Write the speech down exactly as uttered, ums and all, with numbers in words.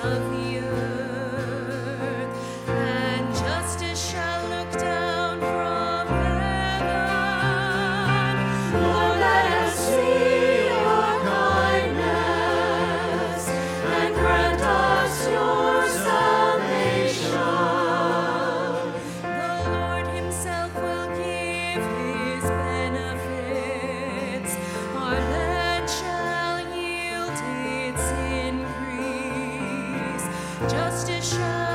of the earth, and justice shall look down from heaven. Lord, let us see your kindness, and grant us your salvation. The Lord himself will give his benefits. Our land shall yield its increase. Justice shall